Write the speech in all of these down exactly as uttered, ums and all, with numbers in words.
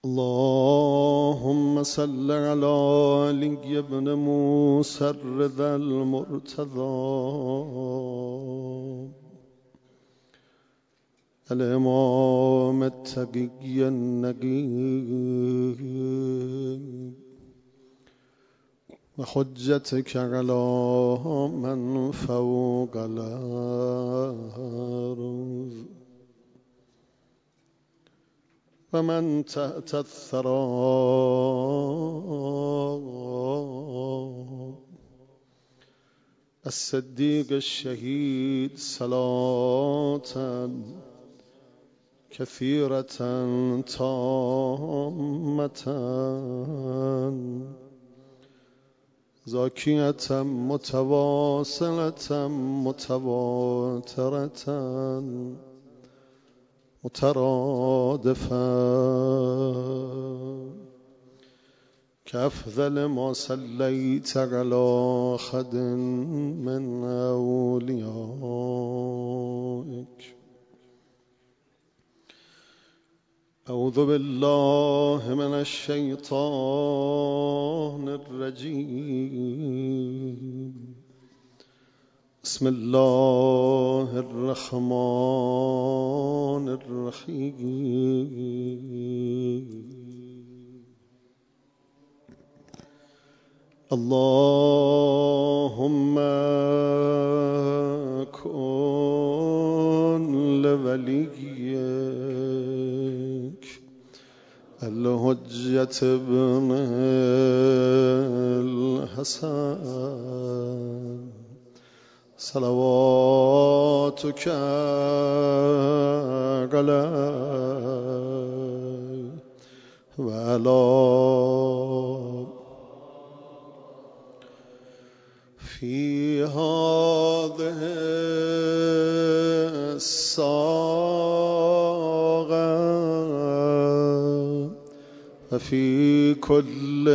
اللهم صل على علي بن موسى الرضا المرتضى الإمام التقي النقي وحجتك على من فوق الأرض ومن تحت الثرى الصديق الشهيد صلاة كثيرة تامة زاكية متواصلة متواترة مترادفة كأفضل ما صليت على أحد من أوليائك. أعوذ بالله من الشيطان الرجيم. بسم الله الرحمن الرحيم. اللهم كن لوليك الحجة ابن الحسن صلواتك عليه وعلى في هذه الساعة وفي كل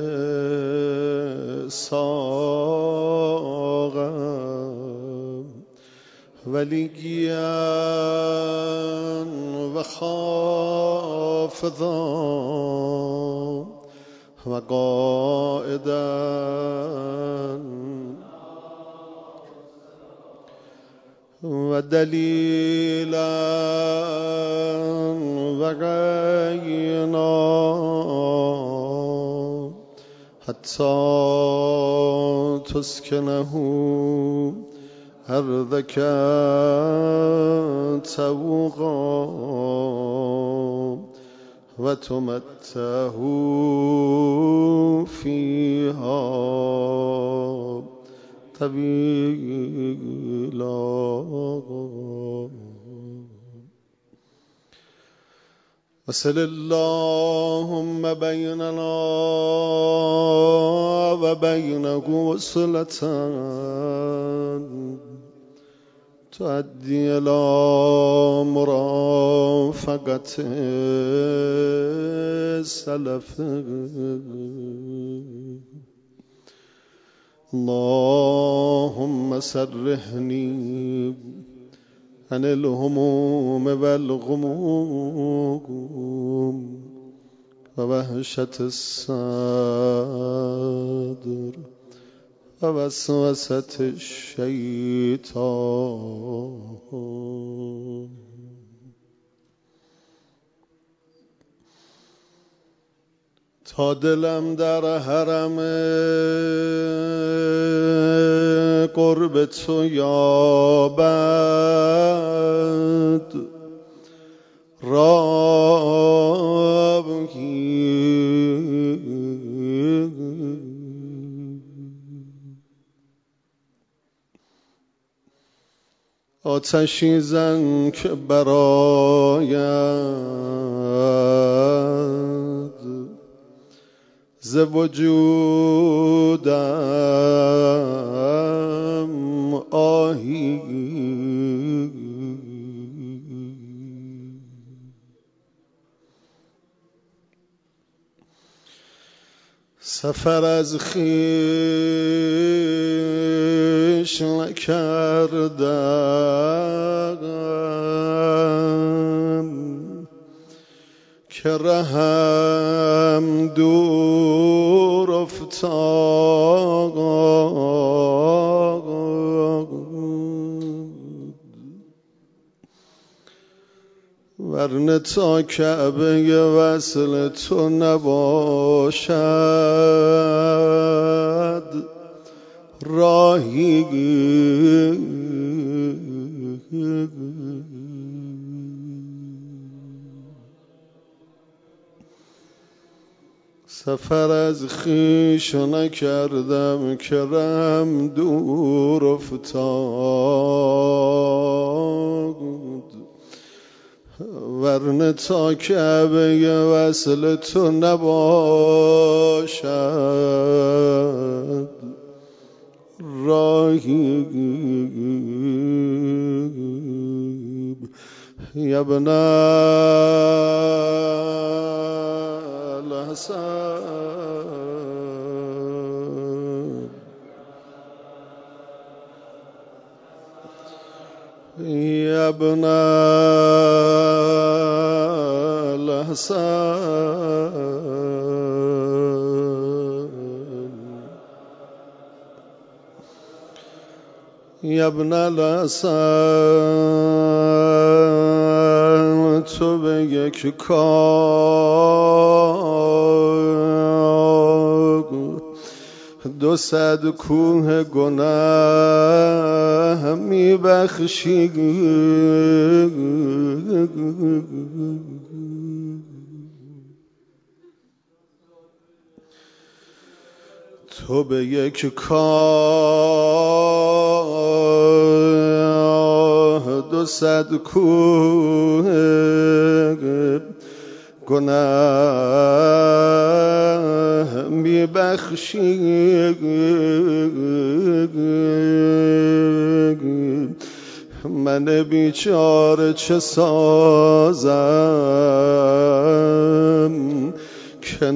ساعة وليا وحافظا وقائدا ودليلا وغينا حتى تسكنه أرضك توغا وتمته فيها طويلا. وصل اللهم بيننا وبينه وصلة تؤدي إلى مرافقة السلف. اللهم سرحني عن الهموم والغموم ووهشة الصدر ووسوسة الشيطان. تا دلم در حرم قرب تو یابد راهی آتشی زن که براید ز وجودم آهی سفر از خویش نکردم که رهم دور افتاد، ورنه تا کعبه وصل تو نباشد راهی. سفر از خویش نکردم که رهم دور افتاد، ورنه تا کعبه وصل تو نباشد راهی. یا ابن الحسن، یا ابن الحسن، یا ابن الحسن، تو به یک کار دو صد کوه گناه می بخشی. تو به یک کار دو صد کوه گناه می بخشی. من بیچاره چه سازم که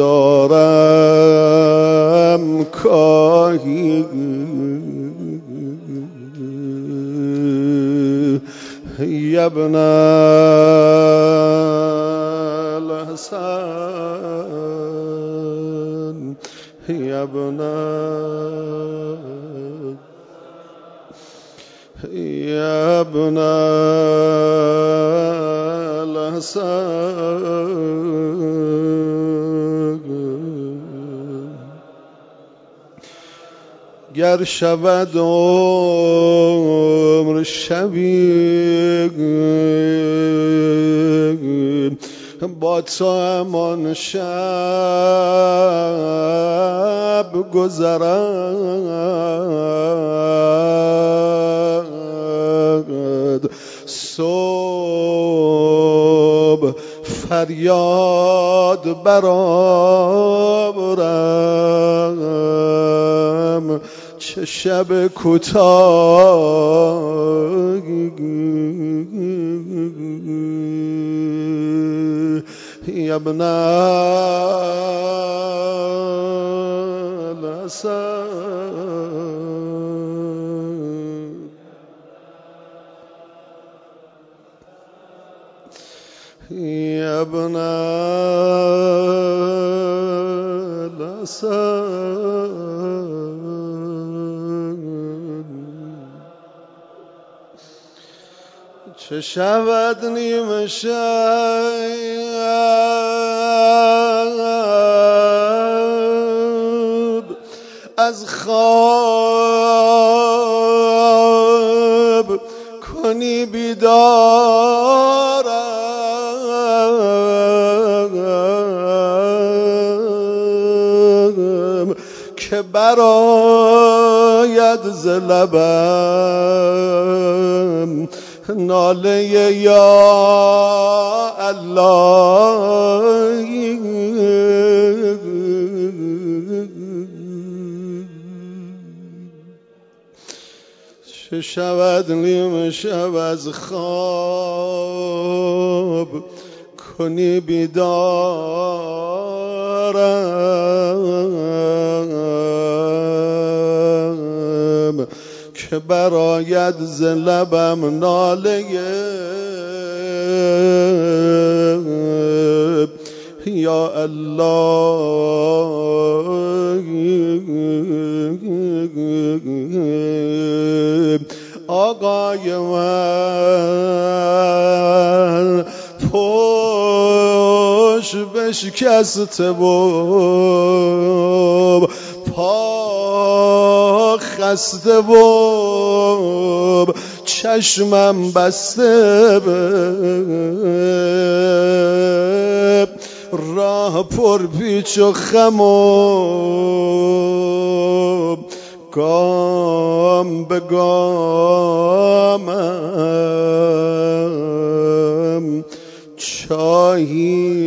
ندارم کاهی. یا ابن الحسن، یا ابن یا ابن الحسن، گر شود عمر شبی با تو همان شب گذرد، صبح فریاد برآورم چه شب کوتاهی. یا ابن الحسن، یا ابن الحسن، چه شود نیمه شب از خواب کنی بیدارم که براید ز لبم ناله یا الله. چه شود نیم شب از خواب کنی بیدارم که براید ز لبم ناله یا الله آقای من پشت بشکسته و پا خسته و چشمم بسته به راه پر پیچ و خم و گام به گامم چاهی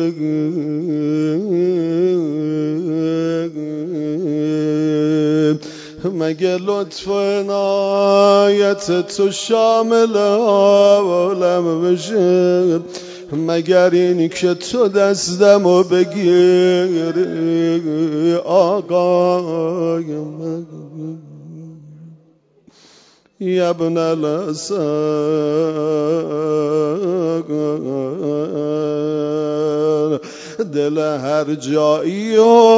مگه لطف و عنایت تو شامل عالم بشه، مگر این که تو دستمو بگیری آقای من یا ابن الحسن. دل هر جایی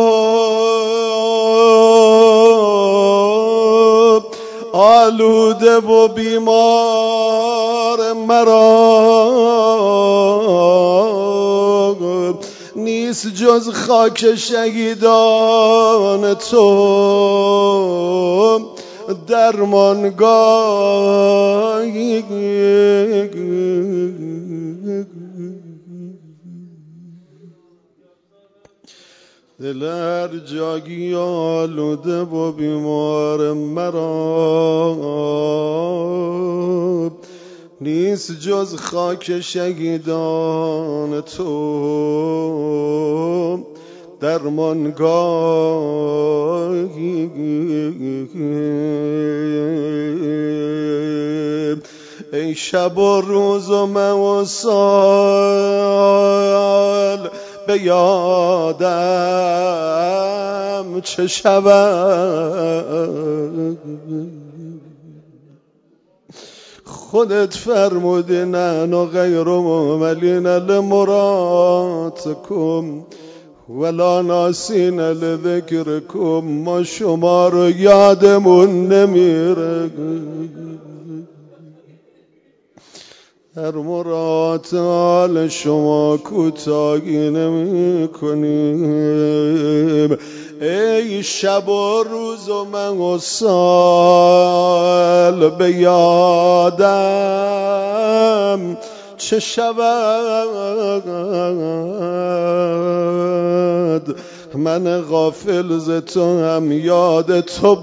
آلوده و بیمار مرا نیست جز خاک شهیدان تو درمانگاهی. دل هر جایی آلوده و بیمار مرا نیست جز خاک شهیدان تو درمانگاهی. ای شب و روز و مه و سال به یادم چه شود، خودت فرمودی نحن غیر مؤملین لمراتکم ولا ناسین لذکرکم، ما شما رو یادمون نمیره، در مرات حال شما کوتاهی نمی کنیم. ای شب و روز و مه و سال به یادم چه شود، من غافل ز تو هم یاد تو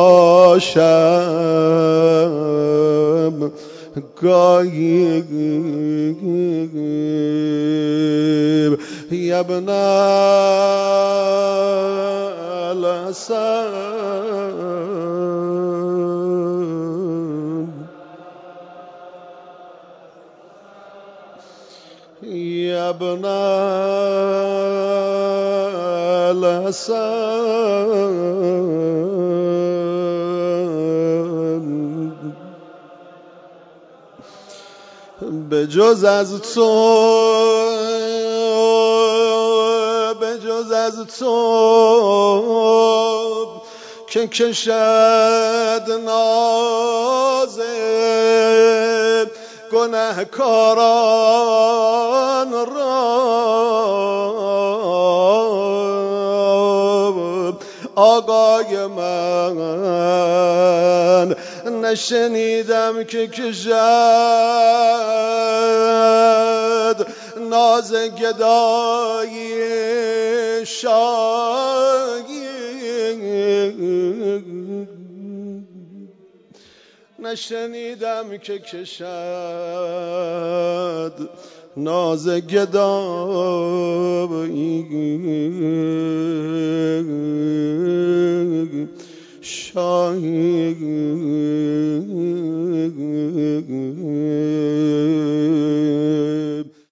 باشم گاهی. یا ابن الحسن یا ابن الحسن، به جز از تو به جز از تو که کشد ناز گنهکاران را آقای من نشنیدم که کشد ناز گدایی شاهی، نشنیدم که کشد ناز گدایی شاهی.